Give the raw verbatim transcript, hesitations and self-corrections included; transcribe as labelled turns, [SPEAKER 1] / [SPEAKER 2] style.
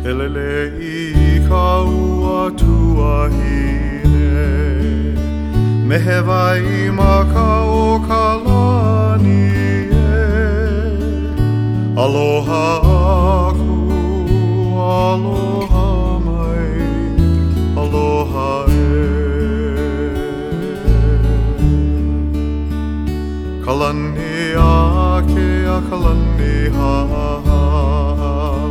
[SPEAKER 1] Helele I ka ua tuahine Mehewai ma ka o ka lani e Aloha aku, aloha mai, aloha e Kalani ake a kalani ha